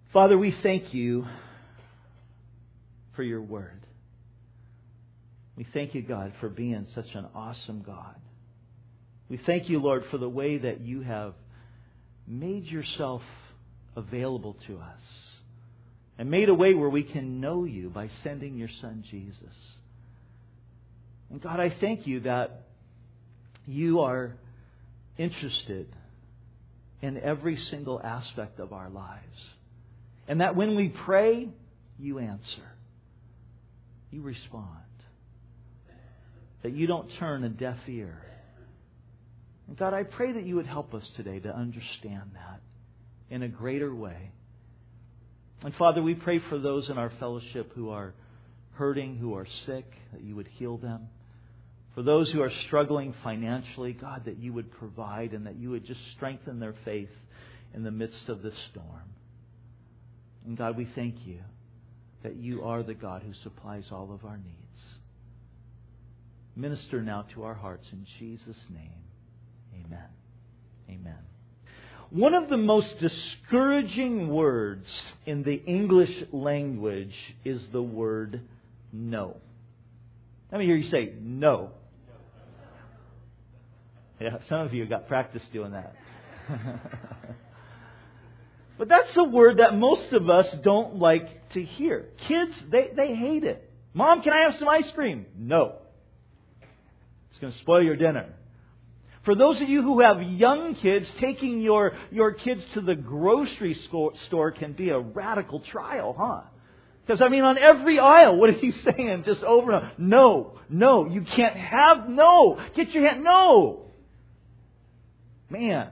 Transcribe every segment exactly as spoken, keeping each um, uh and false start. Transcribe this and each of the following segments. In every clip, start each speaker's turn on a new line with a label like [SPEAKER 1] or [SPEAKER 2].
[SPEAKER 1] Father, we thank You for Your Word. We thank You, God, for being such an awesome God. We thank You, Lord, for the way that You have made Yourself available to us and made a way where we can know You by sending Your Son, Jesus. And God, I thank You that You are interested in every single aspect of our lives. And that when we pray, You answer. You respond. That You don't turn a deaf ear. And God, I pray that You would help us today to understand that in a greater way. And Father, we pray for those in our fellowship who are hurting, who are sick, that You would heal them. For those who are struggling financially, God, that You would provide and that You would just strengthen their faith in the midst of this storm. And God, we thank You that You are the God who supplies all of our needs. Minister now to our hearts in Jesus' name. Amen. Amen. One of the most discouraging words in the English language is the word no. Let me hear you say no. Yeah, some of you got practice doing that. But that's a word that most of us don't like to hear. Kids, they, they hate it. Mom, can I have some ice cream? No. It's going to spoil your dinner. For those of you who have young kids, taking your, your kids to the grocery store, store can be a radical trial, huh? Because, I mean, on every aisle, what are you saying? Just over and over. No, no, you can't have, no. Get your hand, no. Man,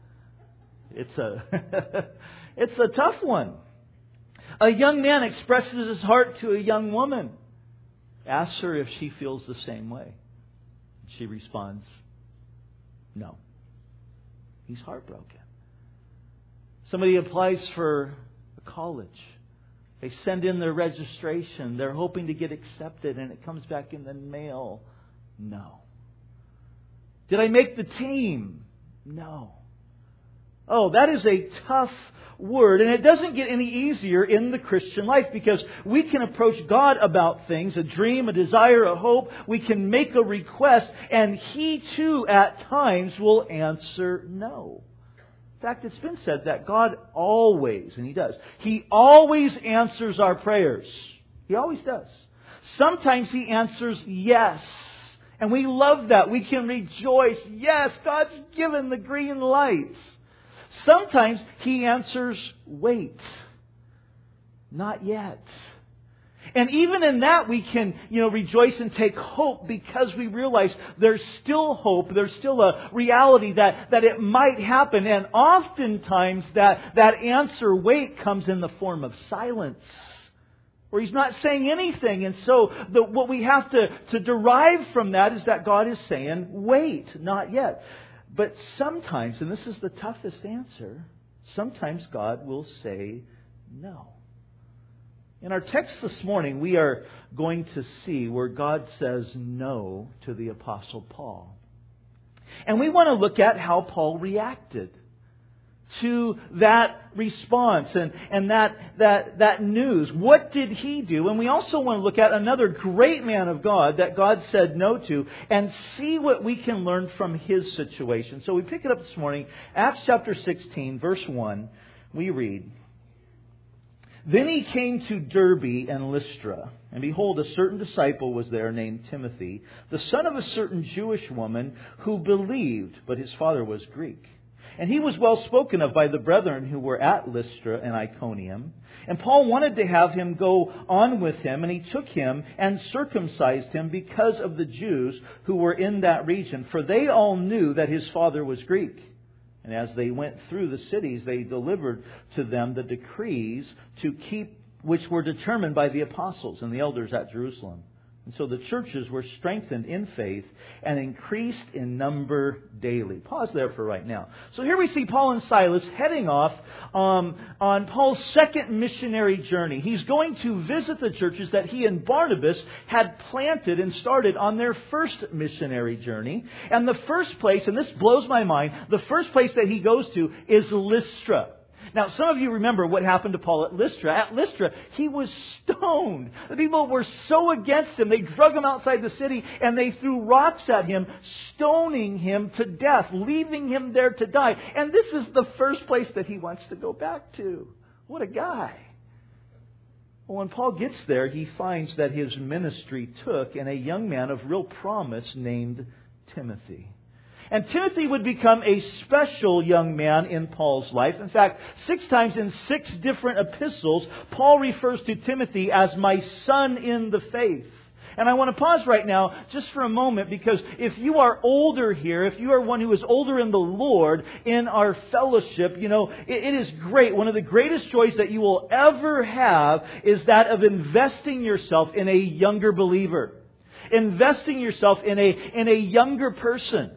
[SPEAKER 1] it's a, it's a tough one. A young man expresses his heart to a young woman. Asks her if she feels the same way. She responds, no. He's heartbroken. Somebody applies for a college. They send in their registration. They're hoping to get accepted, and it comes back in the mail. No. Did I make the team? No. Oh, that is a tough word. And it doesn't get any easier in the Christian life, because we can approach God about things, a dream, a desire, a hope. We can make a request, and He too at times will answer no. In fact, it's been said that God always, and He does, He always answers our prayers. He always does. Sometimes He answers yes. And we love that. We can rejoice. Yes, God's given the green light. Sometimes He answers wait. Not yet. And even in that we can, you know, rejoice and take hope, because we realize there's still hope. There's still a reality that, that it might happen. And oftentimes that, that answer wait comes in the form of silence, where He's not saying anything. And so the, what we have to, to derive from that is that God is saying, wait, not yet. But sometimes, and this is the toughest answer, sometimes God will say no. In our text this morning, we are going to see where God says no to the Apostle Paul. And we want to look at how Paul reacted to that response and, and that, that, that news. What did he do? And we also want to look at another great man of God that God said no to, and see what we can learn from his situation. So we pick it up this morning, Acts chapter sixteen, verse one. We read, "Then he came to Derbe and Lystra, and behold, a certain disciple was there named Timothy, the son of a certain Jewish woman who believed, but his father was Greek. And he was well spoken of by the brethren who were at Lystra and Iconium. And Paul wanted to have him go on with him, and he took him and circumcised him because of the Jews who were in that region, for they all knew that his father was Greek. And as they went through the cities, they delivered to them the decrees to keep, which were determined by the apostles and the elders at Jerusalem. And so the churches were strengthened in faith and increased in number daily." Pause there for right now. So here we see Paul and Silas heading off um, on Paul's second missionary journey. He's going to visit the churches that he and Barnabas had planted and started on their first missionary journey. And the first place, and this blows my mind, the first place that he goes to is Lystra. Now, some of you remember what happened to Paul at Lystra. At Lystra, he was stoned. The people were so against him, they drug him outside the city and they threw rocks at him, stoning him to death, leaving him there to die. And this is the first place that he wants to go back to. What a guy. Well, when Paul gets there, he finds that his ministry took in a young man of real promise named Timothy. And Timothy would become a special young man in Paul's life. In fact, six times in six different epistles, Paul refers to Timothy as my son in the faith. And I want to pause right now just for a moment, because if you are older here, if you are one who is older in the Lord in our fellowship, you know, it, it is great. One of the greatest joys that you will ever have is that of investing yourself in a younger believer. Investing yourself in a, in a younger person.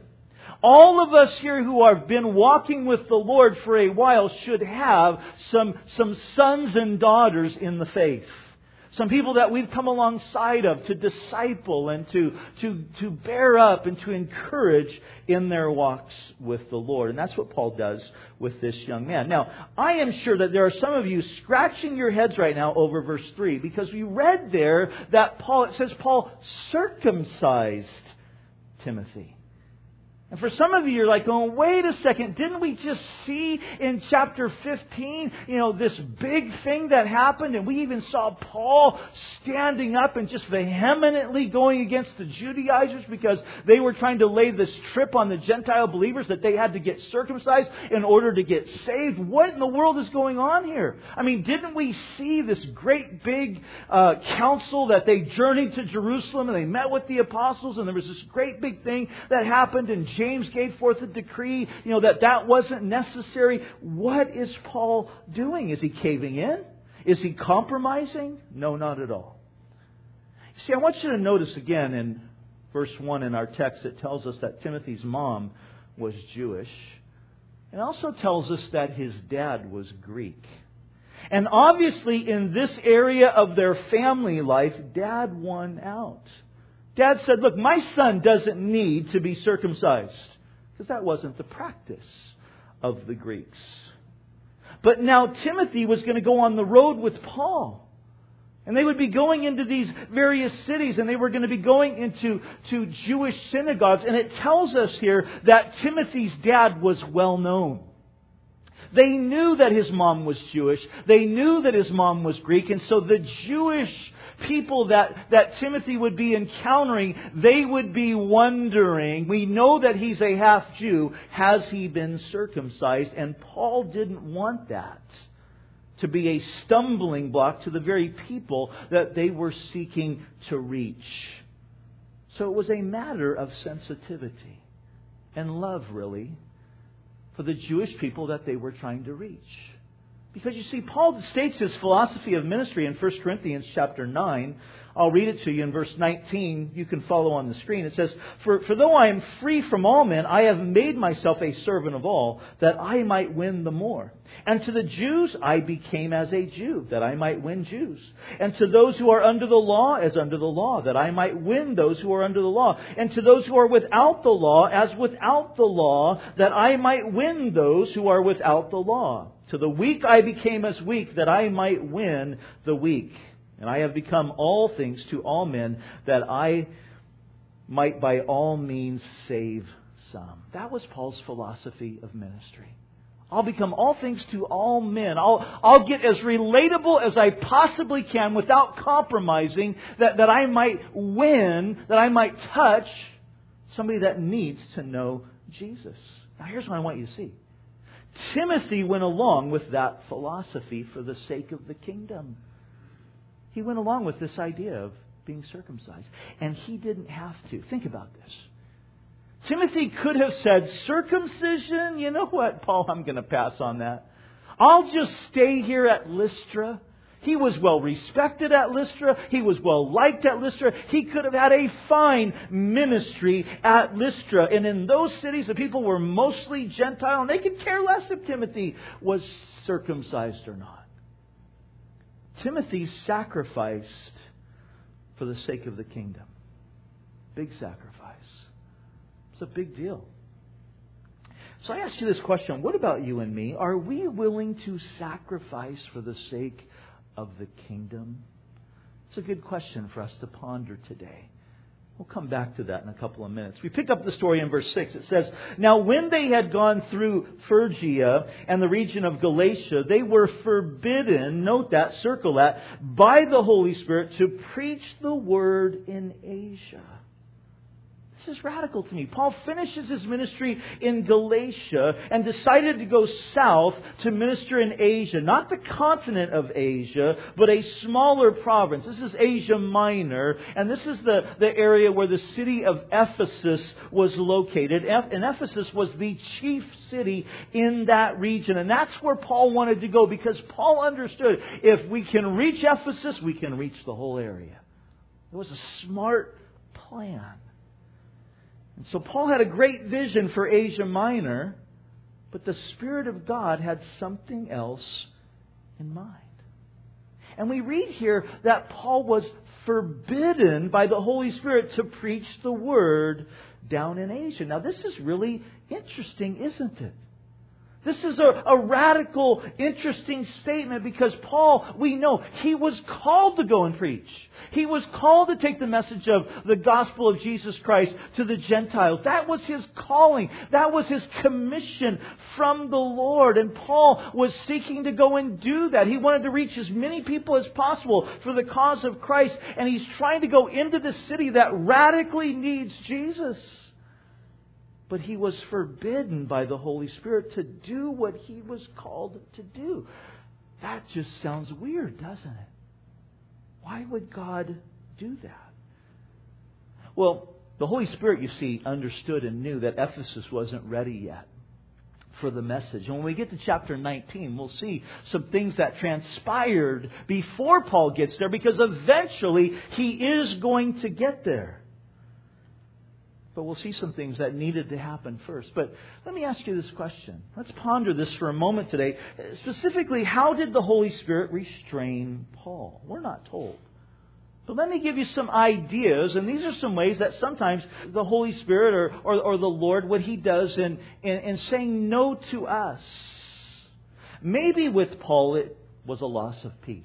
[SPEAKER 1] All of us here who have been walking with the Lord for a while should have some, some sons and daughters in the faith. Some people that we've come alongside of to disciple and to, to, to bear up and to encourage in their walks with the Lord. And that's what Paul does with this young man. Now, I am sure that there are some of you scratching your heads right now over verse three, because we read there that Paul, it says Paul circumcised Timothy. And for some of you, you're like, oh, wait a second, didn't we just see in chapter fifteen, you know, this big thing that happened? And we even saw Paul standing up and just vehemently going against the Judaizers because they were trying to lay this trip on the Gentile believers that they had to get circumcised in order to get saved. What in the world is going on here? I mean, didn't we see this great big uh, council that they journeyed to Jerusalem and they met with the apostles, and there was this great big thing that happened, and James gave forth a decree, you know, that that wasn't necessary. What is Paul doing? Is he caving in? Is he compromising? No, not at all. See, I want you to notice again in verse one in our text, it tells us that Timothy's mom was Jewish. It also tells us that his dad was Greek. And obviously in this area of their family life, Dad won out. Dad said, look, my son doesn't need to be circumcised. Because that wasn't the practice of the Greeks. But now Timothy was going to go on the road with Paul. And they would be going into these various cities, and they were going to be going into to Jewish synagogues. And it tells us here that Timothy's dad was well known. They knew that his mom was Jewish. They knew that his mom was Greek. And so the Jewish people that, that Timothy would be encountering, they would be wondering, we know that he's a half Jew. Has he been circumcised? And Paul didn't want that to be a stumbling block to the very people that they were seeking to reach. So it was a matter of sensitivity and love, really, for the Jewish people that they were trying to reach. Because you see, Paul states his philosophy of ministry in First Corinthians chapter nine. I'll read it to you in verse nineteen. You can follow on the screen. It says, For, for though I am free from all men, I have made myself a servant of all, that I might win the more. And to the Jews I became as a Jew, that I might win Jews. And to those who are under the law, as under the law, that I might win those who are under the law. And to those who are without the law, as without the law, that I might win those who are without the law. To the weak I became as weak, that I might win the weak. And I have become all things to all men, that I might by all means save some. That was Paul's philosophy of ministry. I'll become all things to all men. I'll, I'll get as relatable as I possibly can without compromising, that, that I might win, that I might touch somebody that needs to know Jesus. Now here's what I want you to see. Timothy went along with that philosophy for the sake of the kingdom. He went along with this idea of being circumcised. And he didn't have to. Think about this. Timothy could have said, circumcision? You know what, Paul, I'm going to pass on that. I'll just stay here at Lystra. He was well respected at Lystra. He was well liked at Lystra. He could have had a fine ministry at Lystra. And in those cities, the people were mostly Gentile, and they could care less if Timothy was circumcised or not. Timothy sacrificed for the sake of the kingdom. Big sacrifice. It's a big deal. So I ask you this question. What about you and me? Are we willing to sacrifice for the sake of the kingdom? It's a good question for us to ponder today. We'll come back to that in a couple of minutes. We pick up the story in verse six. It says, "Now when they had gone through Phrygia and the region of Galatia, they were forbidden," note that, circle that, "by the Holy Spirit to preach the word in Asia." This is radical to me. Paul finishes his ministry in Galatia and decided to go south to minister in Asia. Not the continent of Asia, but a smaller province. This is Asia Minor, and this is the, the area where the city of Ephesus was located. And Ephesus was the chief city in that region. And that's where Paul wanted to go, because Paul understood if we can reach Ephesus, we can reach the whole area. It was a smart plan. And so Paul had a great vision for Asia Minor, but the Spirit of God had something else in mind. And we read here that Paul was forbidden by the Holy Spirit to preach the word down in Asia. Now this is really interesting, isn't it? This is a, a radical, interesting statement, because Paul, we know, he was called to go and preach. He was called to take the message of the gospel of Jesus Christ to the Gentiles. That was his calling. That was his commission from the Lord. And Paul was seeking to go and do that. He wanted to reach as many people as possible for the cause of Christ. And he's trying to go into the city that radically needs Jesus. But he was forbidden by the Holy Spirit to do what he was called to do. That just sounds weird, doesn't it? Why would God do that? Well, the Holy Spirit, you see, understood and knew that Ephesus wasn't ready yet for the message. And when we get to chapter nineteen, we'll see some things that transpired before Paul gets there, because eventually he is going to get there. But we'll see some things that needed to happen first. But let me ask you this question. Let's ponder this for a moment today. Specifically, how did the Holy Spirit restrain Paul? We're not told. But let me give you some ideas. And these are some ways that sometimes the Holy Spirit or, or, or the Lord, what He does in, in, in saying no to us. Maybe with Paul it was a loss of peace.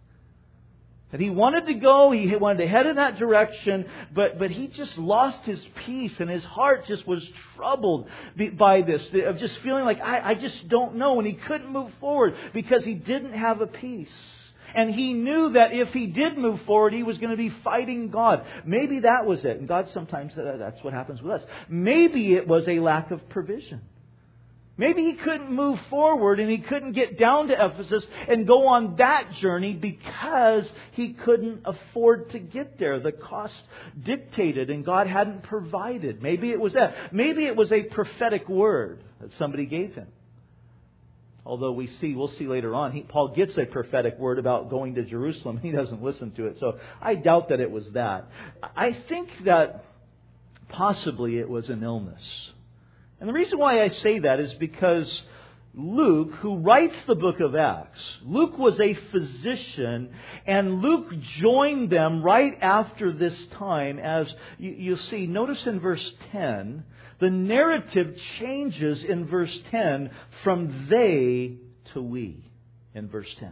[SPEAKER 1] That he wanted to go, he wanted to head in that direction, but, but he just lost his peace, and his heart just was troubled by this, of just feeling like, I, I just don't know, and he couldn't move forward because he didn't have a peace. And he knew that if he did move forward, he was going to be fighting God. Maybe that was it. And God sometimes, that's what happens with us. Maybe it was a lack of provision. Maybe he couldn't move forward and he couldn't get down to Ephesus and go on that journey because he couldn't afford to get there. The cost dictated and God hadn't provided. Maybe it was that. Maybe it was a prophetic word that somebody gave him. Although we see, we'll see later on, he, Paul gets a prophetic word about going to Jerusalem. He doesn't listen to it. So I doubt that it was that. I think that possibly it was an illness. And the reason why I say that is because Luke, who writes the book of Acts, Luke was a physician, and Luke joined them right after this time. As you, you'll see, notice in verse ten, the narrative changes in verse ten from they to we in verse ten.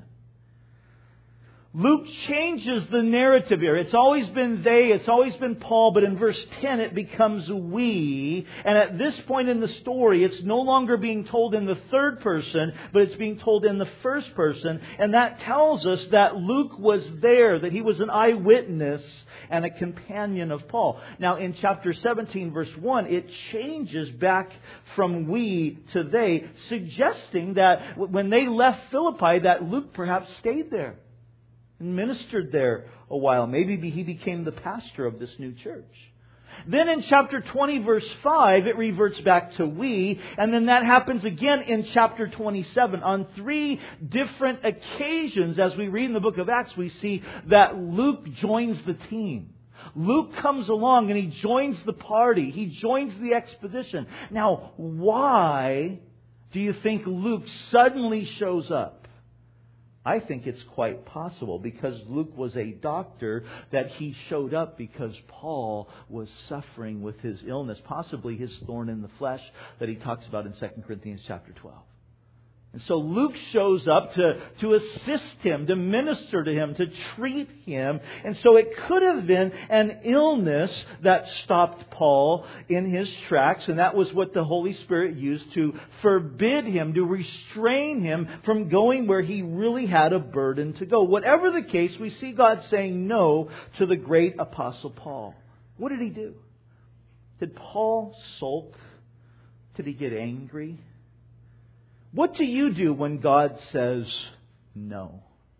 [SPEAKER 1] Luke changes the narrative here. It's always been they, it's always been Paul, but in verse ten it becomes we. And at this point in the story, it's no longer being told in the third person, but it's being told in the first person. And that tells us that Luke was there, that he was an eyewitness and a companion of Paul. Now in chapter seventeen, verse one, it changes back from we to they, suggesting that when they left Philippi, that Luke perhaps stayed there and ministered there a while. Maybe he became the pastor of this new church. Then in chapter twenty, verse five, it reverts back to we. And then that happens again in chapter twenty-seven. On three different occasions, as we read in the book of Acts, we see that Luke joins the team. Luke comes along and he joins the party. He joins the expedition. Now, why do you think Luke suddenly shows up I think it's quite possible, because Luke was a doctor, that he showed up because Paul was suffering with his illness, possibly his thorn in the flesh that he talks about in Second Corinthians chapter twelve. And so Luke shows up to, to assist him, to minister to him, to treat him. And so it could have been an illness that stopped Paul in his tracks. And that was what the Holy Spirit used to forbid him, to restrain him from going where he really had a burden to go. Whatever the case, we see God saying no to the great Apostle Paul. What did he do? Did Paul sulk? Did he get angry? What do you do when God says no?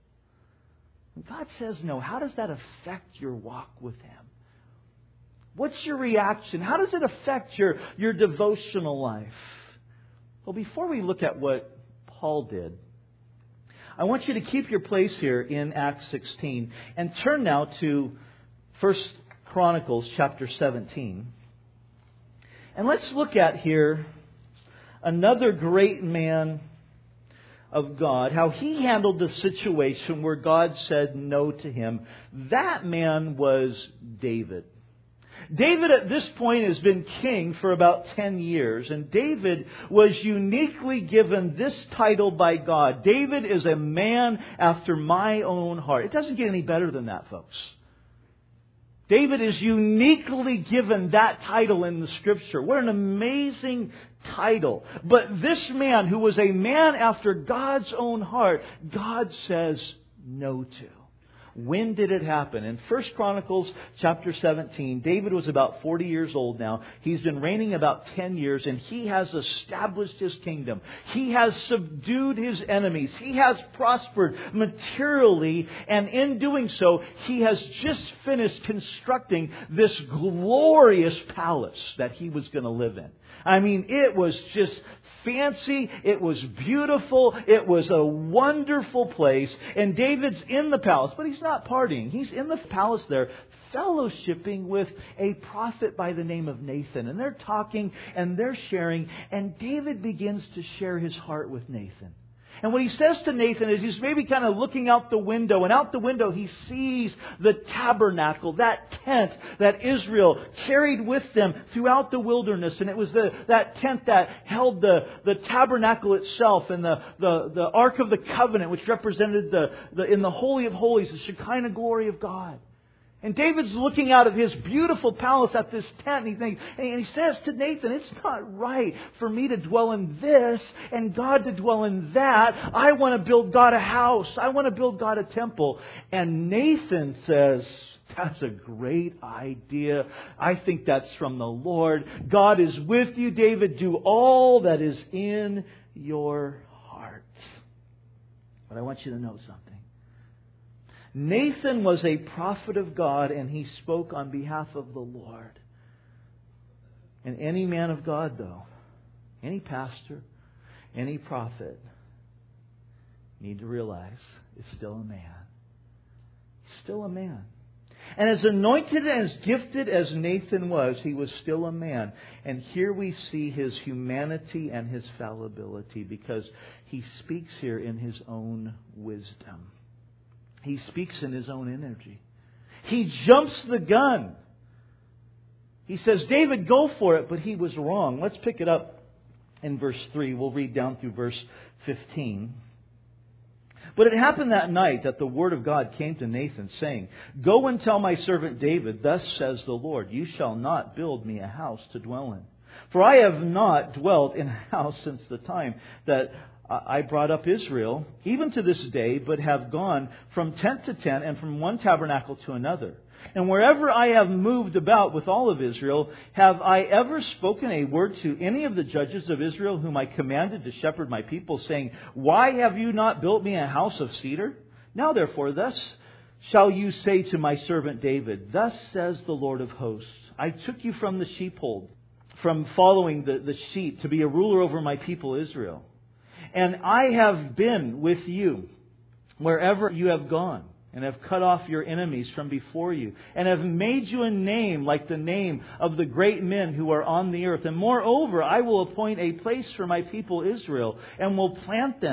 [SPEAKER 1] When God says no, how does that affect your walk with Him? What's your reaction? How does it affect your, your devotional life? Well, before we look at what Paul did, I want you to keep your place here in Acts sixteen and turn now to First Chronicles chapter seventeen. And let's look at here another great man of God, how he handled the situation where God said no to him. That man was David. David at this point has been king for about ten years, and David was uniquely given this title by God. David is a man after my own heart. It doesn't get any better than that, folks. David is uniquely given that title in the Scripture. What an amazing title. But this man, who was a man after God's own heart, God says no to. When did it happen? In First Chronicles chapter seventeen, David was about forty years old now. He's been reigning about ten years, and he has established his kingdom. He has subdued his enemies. He has prospered materially, and in doing so, he has just finished constructing this glorious palace that he was going to live in. I mean, it was just fancy. It was beautiful. It was a wonderful place. And David's in the palace, but he's not partying. He's in the palace there, fellowshipping with a prophet by the name of Nathan. And they're talking and they're sharing. And David begins to share his heart with Nathan. And what he says to Nathan is he's maybe kind of looking out the window. And out the window he sees the tabernacle, that tent that Israel carried with them throughout the wilderness. And it was the, that tent that held the, the tabernacle itself and the, the, the Ark of the Covenant, which represented the, the in the Holy of Holies, the Shekinah glory of God. And David's looking out of his beautiful palace at this tent, and he thinks, and he says to Nathan, it's not right for me to dwell in this and God to dwell in that. I want to build God a house. I want to build God a temple. And Nathan says, that's a great idea. I think that's from the Lord. God is with you, David. Do all that is in your heart. But I want you to know something. Nathan was a prophet of God, and he spoke on behalf of the Lord. And any man of God, though, any pastor, any prophet, need to realize is still a man. Still a man. And as anointed and as gifted as Nathan was, he was still a man. And here we see his humanity and his fallibility, because he speaks here in his own wisdom. He speaks in his own energy. He jumps the gun. He says, David, go for it, but he was wrong. Let's pick it up in verse three. We'll read down through verse fifteen. But it happened that night that the word of God came to Nathan, saying, Go and tell my servant David, thus says the Lord, You shall not build me a house to dwell in. For I have not dwelt in a house since the time that I brought up Israel, even to this day, but have gone from tent to tent and from one tabernacle to another. And wherever I have moved about with all of Israel, have I ever spoken a word to any of the judges of Israel whom I commanded to shepherd my people, saying, Why have you not built me a house of cedar? Now therefore, thus shall you say to my servant David, Thus says the Lord of hosts, I took you from the sheepfold, from following the, the sheep, to be a ruler over my people Israel. And I have been with you wherever you have gone, and have cut off your enemies from before you, and have made you a name like the name of the great men who are on the earth. And moreover, I will appoint a place for my people Israel, and will plant them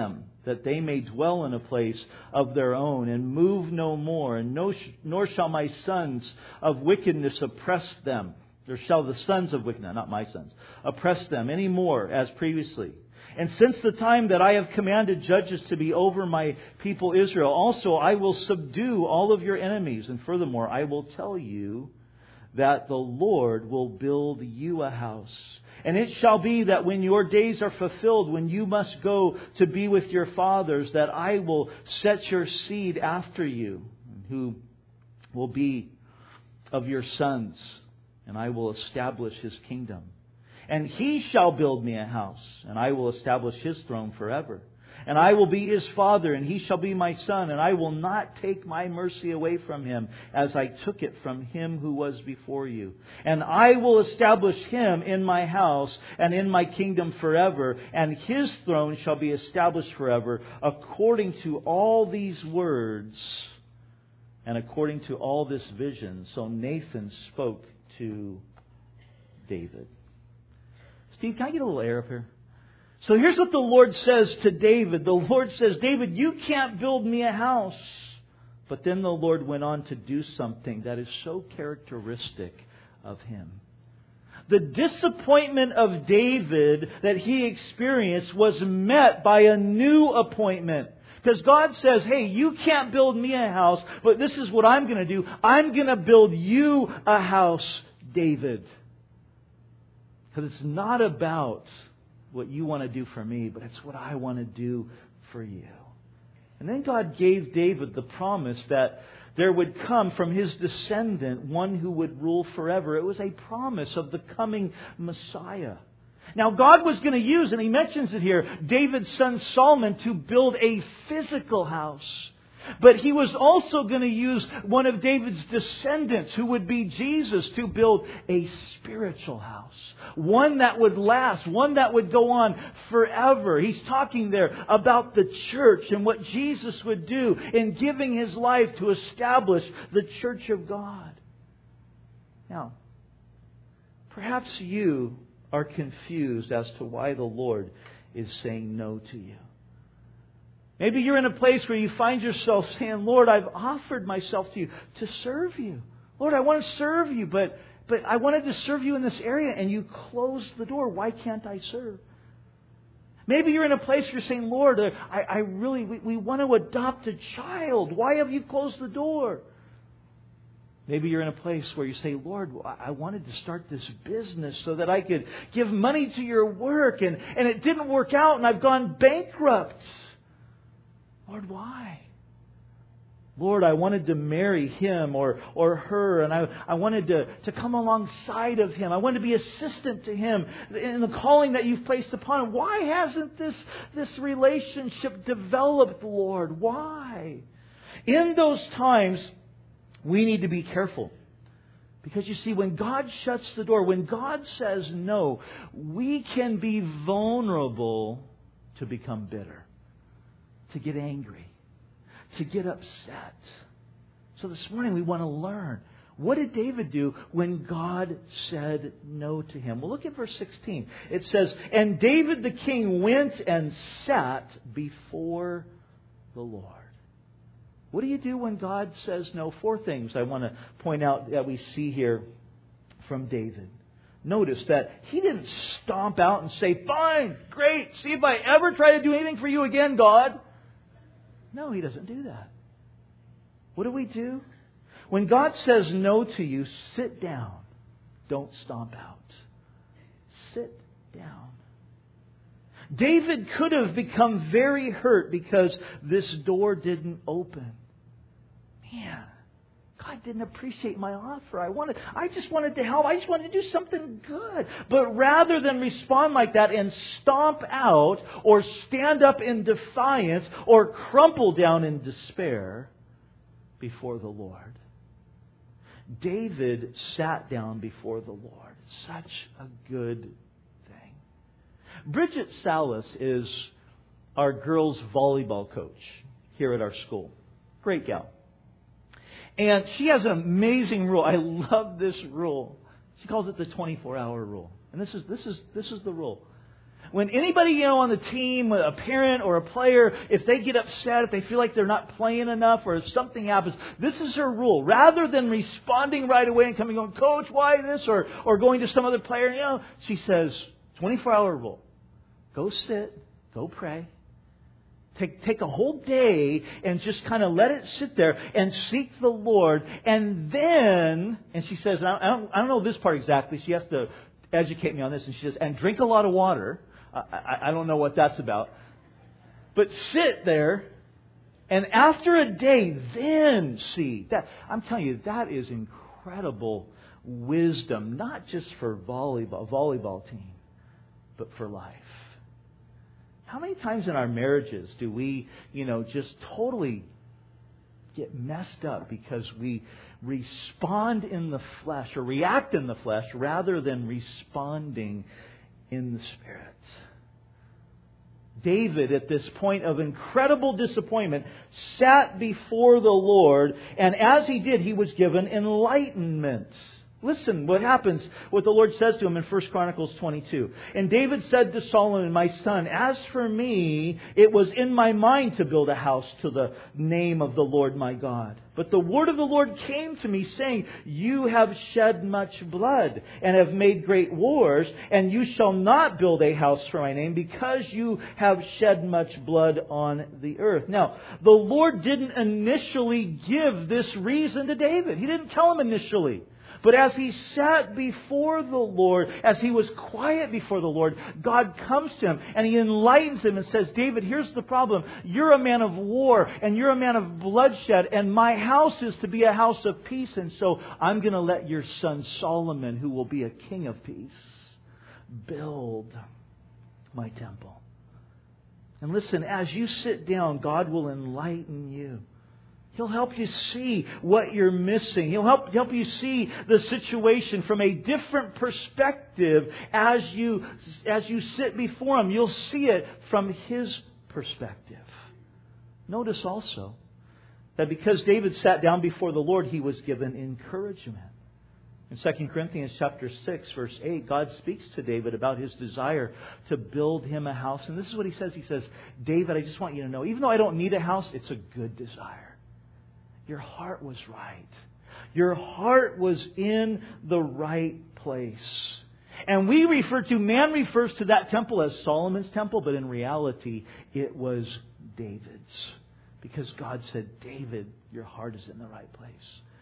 [SPEAKER 1] that they may dwell in a place of their own, and move no more, and no, nor shall my sons of wickedness oppress them, or shall the sons of wickedness, not my sons, oppress them any more as previously. And since the time that I have commanded judges to be over my people Israel, also I will subdue all of your enemies. And furthermore, I will tell you that the Lord will build you a house. And it shall be that when your days are fulfilled, when you must go to be with your fathers, that I will set your seed after you, who will be of your sons, and I will establish his kingdom. And he shall build me a house, and I will establish his throne forever. And I will be his father, and he shall be my son, and I will not take my mercy away from him, as I took it from him who was before you. And I will establish him in my house and in my kingdom forever, and his throne shall be established forever, according to all these words and according to all this vision. So Nathan spoke to David. Steve, can I get a little air up here? So here's what the Lord says to David. The Lord says, David, you can't build me a house. But then the Lord went on to do something that is so characteristic of Him. The disappointment of David that he experienced was met by a new appointment. Because God says, hey, you can't build me a house, but this is what I'm going to do. I'm going to build you a house, David. Because it's not about what you want to do for me, but it's what I want to do for you. And then God gave David the promise that there would come from his descendant one who would rule forever. It was a promise of the coming Messiah. Now God was going to use, and He mentions it here, David's son Solomon to build a physical house. But He was also going to use one of David's descendants, who would be Jesus, to build a spiritual house. One that would last, one that would go on forever. He's talking there about the church and what Jesus would do in giving His life to establish the church of God. Now, perhaps you are confused as to why the Lord is saying no to you. Maybe you're in a place where you find yourself saying, Lord, I've offered myself to you to serve you. Lord, I want to serve you, but, but I wanted to serve you in this area and you closed the door. Why can't I serve? Maybe you're in a place where you're saying, Lord, I, I really, we, we want to adopt a child. Why have you closed the door? Maybe you're in a place where you say, Lord, I wanted to start this business so that I could give money to your work, and, and it didn't work out and I've gone bankrupt. Lord, why? Lord, I wanted to marry him or, or her, and I, I wanted to, to come alongside of him. I wanted to be assistant to him in the calling that you've placed upon him. Why hasn't this, this relationship developed, Lord? Why? In those times, we need to be careful. Because you see, when God shuts the door, when God says no, we can be vulnerable to become bitter, to get angry, to get upset. So this morning we want to learn, what did David do when God said no to him? Well, look at verse sixteen. It says, and David the king went and sat before the Lord. What do you do when God says no? Four things I want to point out that we see here from David. Notice that he didn't stomp out and say, fine, great, see if I ever try to do anything for you again, God. No, he doesn't do that. What do we do? When God says no to you, sit down. Don't stomp out. Sit down. David could have become very hurt because this door didn't open. Man, God didn't appreciate my offer. I wanted, I just wanted to help. I just wanted to do something good. But rather than respond like that and stomp out or stand up in defiance or crumple down in despair before the Lord, David sat down before the Lord. Such a good thing. Bridget Salas is our girls' volleyball coach here at our school. Great gal. And she has an amazing rule. I love this rule. She calls it the twenty-four hour rule. And this is this is this is the rule. when anybody, you know, on the team, a parent or a player, if they get upset, if they feel like they're not playing enough or if something happens, this is her rule. Rather than responding right away and coming going, Coach, why this? Or, or going to some other player, you know, she says, twenty-four hour rule. Go sit, go pray. Take, take a whole day and just kind of let it sit there and seek the Lord. And then, and she says, I don't, I don't know this part exactly. She has to educate me on this. And she says, and drink a lot of water. I, I, I don't know what that's about. But sit there, and after a day, then see. That, I'm telling you, that is incredible wisdom, not just for volleyball, volleyball team, but for life. How many times in our marriages do we, you know, just totally get messed up because we respond in the flesh or react in the flesh rather than responding in the Spirit? David, at this point of incredible disappointment, sat before the Lord, and as he did, he was given enlightenment. Listen what happens, what the Lord says to him in First Chronicles twenty-two. And David said to Solomon, my son, as for me, it was in my mind to build a house to the name of the Lord my God. But the word of the Lord came to me, saying, you have shed much blood and have made great wars, and you shall not build a house for my name, because you have shed much blood on the earth. Now, the Lord didn't initially give this reason to David. He didn't tell him initially. But as he sat before the Lord, as he was quiet before the Lord, God comes to him and He enlightens him and says, David, here's the problem. You're a man of war and you're a man of bloodshed, and my house is to be a house of peace. And so I'm going to let your son Solomon, who will be a king of peace, build my temple. And listen, as you sit down, God will enlighten you. He'll help you see what you're missing. He'll help help you see the situation from a different perspective as you as you sit before Him. You'll see it from His perspective. Notice also that because David sat down before the Lord, he was given encouragement. In Second Corinthians chapter six, verse eight, God speaks to David about his desire to build him a house. And this is what he says. He says, David, I just want you to know, even though I don't need a house, it's a good desire. Your heart was right. Your heart was in the right place. And we refer to, man refers to that temple as Solomon's temple, but in reality, it was David's. Because God said, David, your heart is in the right place.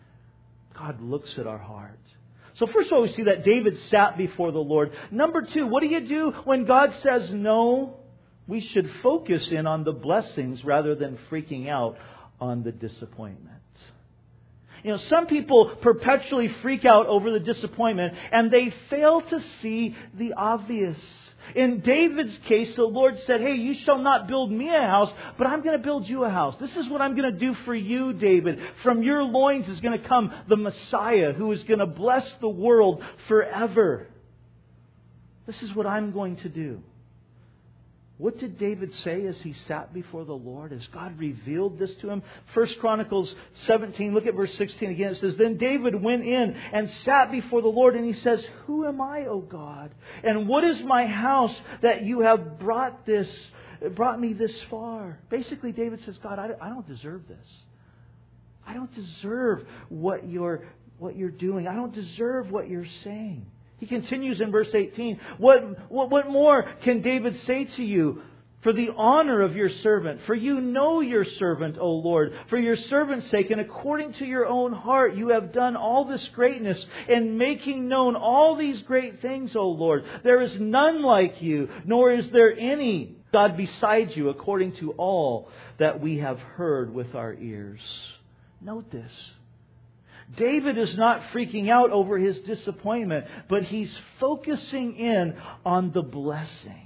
[SPEAKER 1] God looks at our heart. So first of all, we see that David sat before the Lord. Number two, what do you do when God says no? We should focus in on the blessings rather than freaking out on the disappointment. You know, some people perpetually freak out over the disappointment and they fail to see the obvious. In David's case, the Lord said, hey, you shall not build me a house, but I'm going to build you a house. This is what I'm going to do for you, David. From your loins is going to come the Messiah who is going to bless the world forever. This is what I'm going to do. What did David say as he sat before the Lord, as God revealed this to him? First Chronicles seventeen, look at verse sixteen again. It says, then David went in and sat before the Lord, and he says, who am I, O God? And what is my house that you have brought this, brought me this far? Basically, David says, God, I don't deserve this. I don't deserve what you're, what you're doing. I don't deserve what you're saying. He continues in verse eighteen. What, what, what more can David say to you? For the honor of your servant. For you know your servant, O Lord. For your servant's sake, and according to your own heart, you have done all this greatness in making known all these great things, O Lord. There is none like you, nor is there any God beside you, according to all that we have heard with our ears. Note this. David is not freaking out over his disappointment, but he's focusing in on the blessing.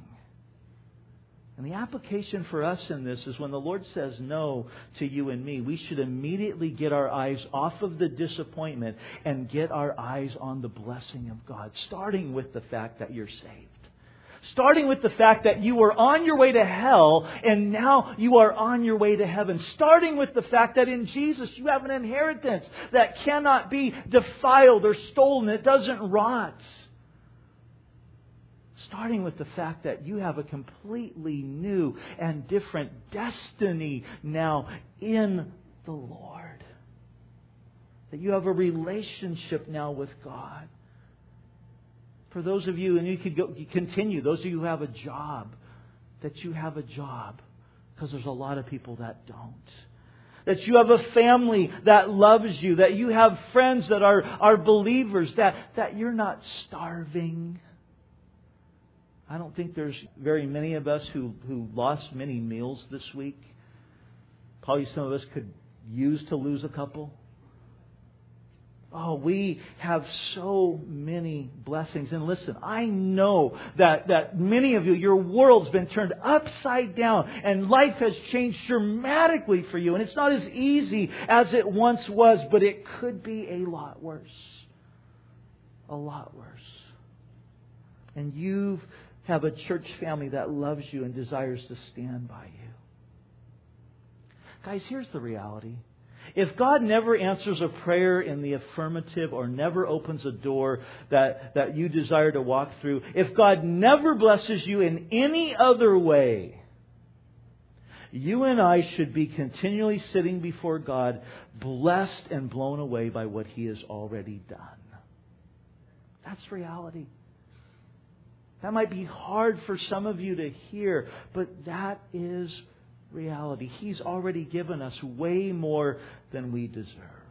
[SPEAKER 1] And the application for us in this is when the Lord says no to you and me, we should immediately get our eyes off of the disappointment and get our eyes on the blessing of God, starting with the fact that you're saved. Starting with the fact that you were on your way to hell and now you are on your way to heaven. Starting with the fact that in Jesus you have an inheritance that cannot be defiled or stolen. It doesn't rot. Starting with the fact that you have a completely new and different destiny now in the Lord. That you have a relationship now with God. For those of you, and you could go, you continue, those of you who have a job, that you have a job. Because there's a lot of people that don't. That you have a family that loves you. That you have friends that are, are believers. That, that you're not starving. I don't think there's very many of us who, who lost many meals this week. Probably some of us could use to lose a couple. Oh, we have so many blessings. And listen, I know that, that many of you, your world's been turned upside down and life has changed dramatically for you. And it's not as easy as it once was, but it could be a lot worse. A lot worse. And you have a church family that loves you and desires to stand by you. Guys, here's the reality. If God never answers a prayer in the affirmative or never opens a door that, that you desire to walk through, if God never blesses you in any other way, you and I should be continually sitting before God, blessed and blown away by what He has already done. That's reality. That might be hard for some of you to hear, but that is reality. He's already given us way more than we deserve.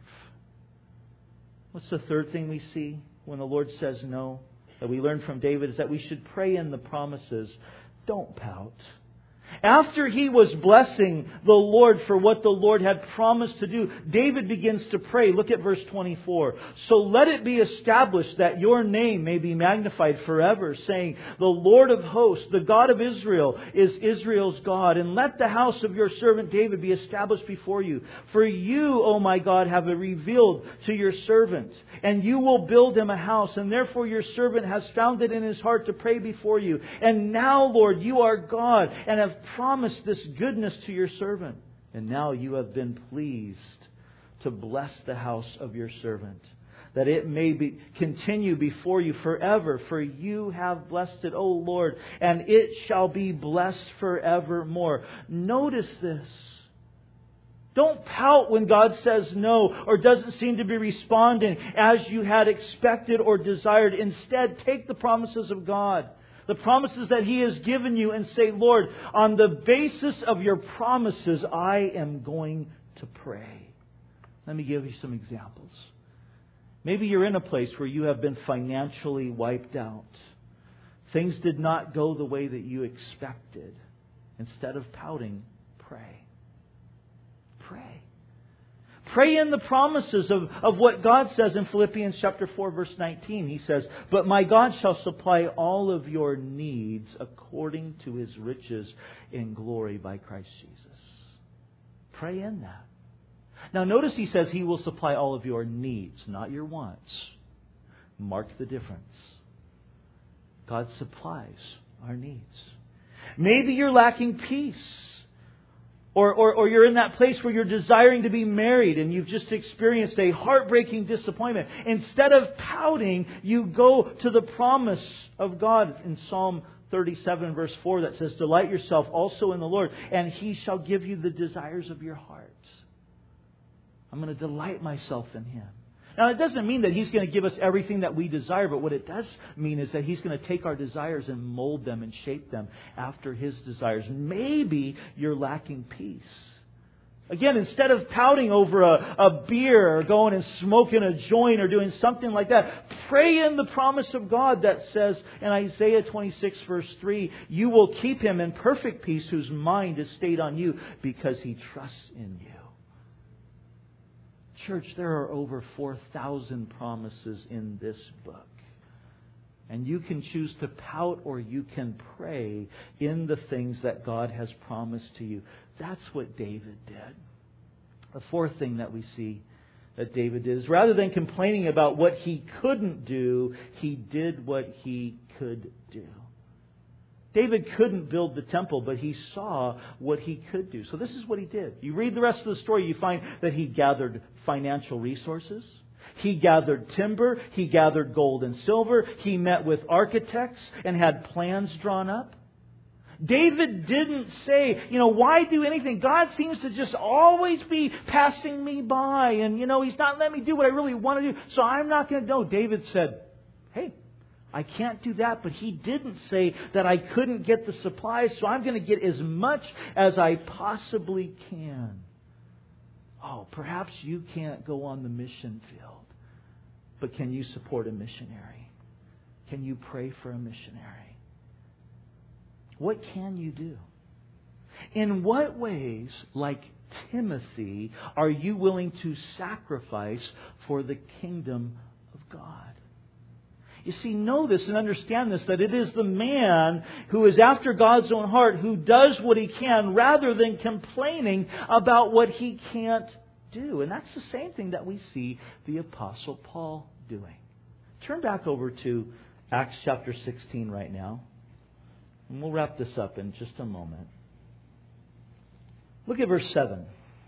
[SPEAKER 1] What's the third thing we see when the Lord says no? That we learn from David is that we should pray in the promises. Don't pout. After he was blessing the Lord for what the Lord had promised to do, David begins to pray. Look at verse twenty-four. So let it be established that your name may be magnified forever, saying, the Lord of hosts, the God of Israel, is Israel's God. And let the house of your servant David be established before you. For you, O my God, have revealed to your servant, and you will build him a house. And therefore your servant has found it in his heart to pray before you. And now, Lord, you are God, and have promised this goodness to your servant. And now you have been pleased to bless the house of your servant, that it may be continue before you forever. For you have blessed it, O Lord, and it shall be blessed forevermore. Notice this. Don't pout when God says no or doesn't seem to be responding as you had expected or desired. Instead, take the promises of God, the promises that He has given you, and say, Lord, on the basis of your promises, I am going to pray. Let me give you some examples. Maybe you're in a place where you have been financially wiped out. Things did not go the way that you expected. Instead of pouting, pray. Pray. Pray in the promises of, of what God says in Philippians chapter four, verse nineteen. He says, but my God shall supply all of your needs according to His riches in glory by Christ Jesus. Pray in that. Now notice He says He will supply all of your needs, not your wants. Mark the difference. God supplies our needs. Maybe you're lacking peace. Or, or, or you're in that place where you're desiring to be married and you've just experienced a heartbreaking disappointment. Instead of pouting, you go to the promise of God in Psalm thirty-seven, verse four, that says, delight yourself also in the Lord, and He shall give you the desires of your heart. I'm going to delight myself in Him. Now, it doesn't mean that He's going to give us everything that we desire, but what it does mean is that He's going to take our desires and mold them and shape them after His desires. Maybe you're lacking peace. Again, instead of pouting over a, a beer or going and smoking a joint or doing something like that, pray in the promise of God that says in Isaiah twenty-six, verse three, you will keep him in perfect peace whose mind is stayed on you because he trusts in you. Church, there are over four thousand promises in this book. And you can choose to pout or you can pray in the things that God has promised to you. That's what David did. The fourth thing that we see that David did is rather than complaining about what he couldn't do, he did what he could do. David couldn't build the temple, but he saw what he could do. So this is what he did. You read the rest of the story, you find that he gathered financial resources. He gathered timber. He gathered gold and silver. He met with architects and had plans drawn up. David didn't say, you know, why do anything? God seems to just always be passing me by. And, you know, He's not letting me do what I really want to do. So I'm not going to do. David said, hey, I can't do that. But he didn't say that I couldn't get the supplies. So I'm going to get as much as I possibly can. Oh, perhaps you can't go on the mission field. But can you support a missionary? Can you pray for a missionary? What can you do? In what ways, like Timothy, are you willing to sacrifice for the kingdom of God? You see, know this and understand this, that it is the man who is after God's own heart who does what he can rather than complaining about what he can't do. And that's the same thing that we see the Apostle Paul doing. Turn back over to Acts chapter sixteen right now. And we'll wrap this up in just a moment. Look at verse seven.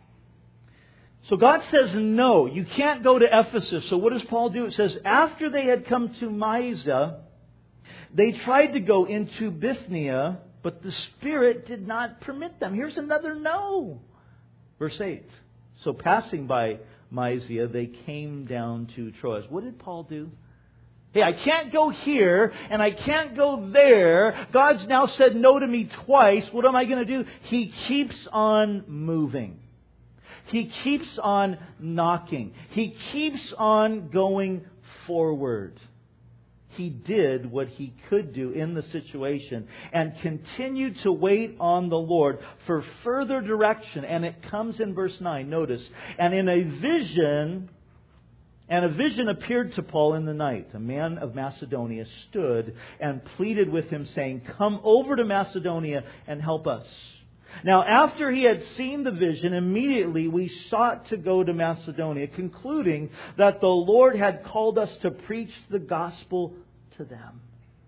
[SPEAKER 1] So God says, no, you can't go to Ephesus. So what does Paul do? It says, after they had come to Mysia, they tried to go into Bithynia, but the Spirit did not permit them. Here's another no. Verse eight. So passing by Mysia, they came down to Troas. What did Paul do? Hey, I can't go here and I can't go there. God's now said no to me twice. What am I going to do? He keeps on moving. He keeps on knocking. He keeps on going forward. He did what he could do in the situation and continued to wait on the Lord for further direction. And it comes in verse nine. Notice. And in a vision, and a vision appeared to Paul in the night. A man of Macedonia stood and pleaded with him, saying, come over to Macedonia and help us. Now, after he had seen the vision, immediately we sought to go to Macedonia, concluding that the Lord had called us to preach the gospel to them.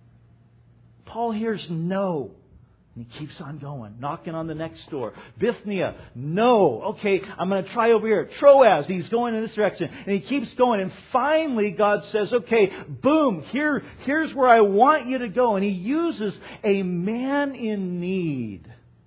[SPEAKER 1] Paul hears no. And he keeps on going, knocking on the next door. Bithynia, no. Okay, I'm going to try over here. Troas, he's going in this direction. And he keeps going. And finally, God says, okay, boom, here, here's where I want you to go. And He uses a man in need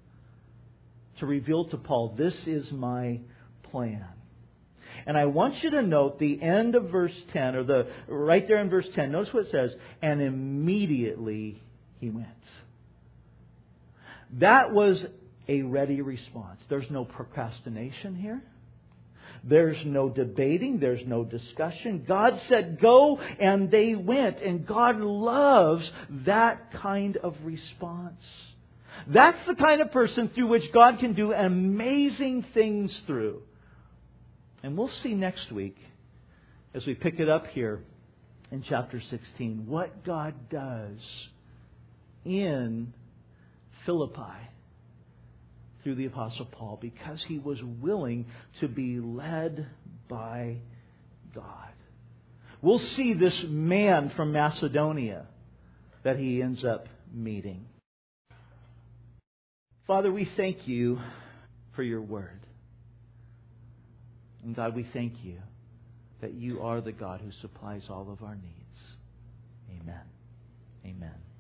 [SPEAKER 1] to reveal to Paul, this is my plan. And I want you to note the end of verse ten, or the right there in verse ten. Notice what it says, and immediately he went. That was a ready response. There's no procrastination here. There's no debating. There's no discussion. God said go, and they went. And God loves that kind of response. That's the kind of person through which God can do amazing things through. And we'll see next week, as we pick it up here in chapter sixteen, what God does in Philippi through the Apostle Paul, because he was willing to be led by God. We'll see this man from Macedonia that he ends up meeting. Father, we thank You for Your Word. And God, we thank You that You are the God who supplies all of our needs. Amen. Amen.